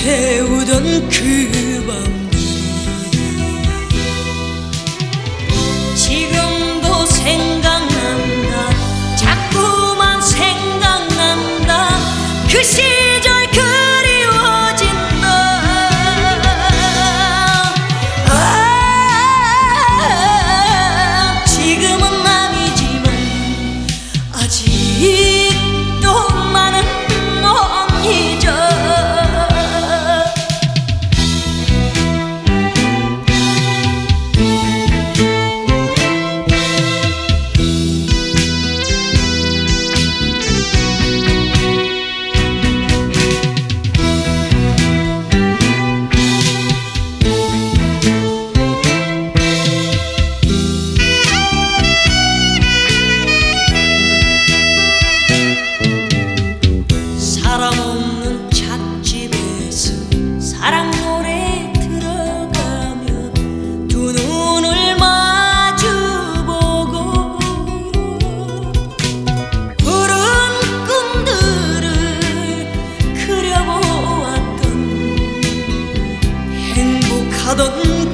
태우던 그 밤들이 지금도 생각난다. 자꾸만 생각난다. 그 시절 그리워진다. 지금은 남이지만 아직도 나는 못 잊어. 사람 없는 찻집에서 사랑 노래 들어가면 두 눈을 마주보고 푸른 꿈들을 그려보았던 행복하던